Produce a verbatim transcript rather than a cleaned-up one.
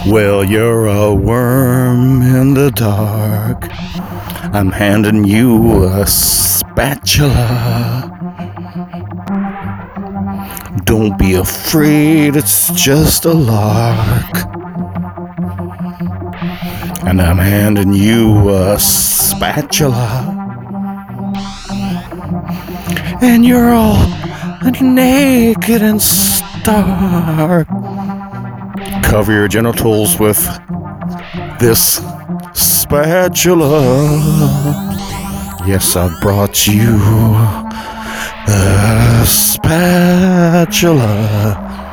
Well, you're a worm in the dark. I'm handing you a spatula. Don't be afraid, it's just a lark. And I'm handing you a spatula. And you're all naked and stark. Cover your genitals with this spatula. Yes, I've brought you a spatula.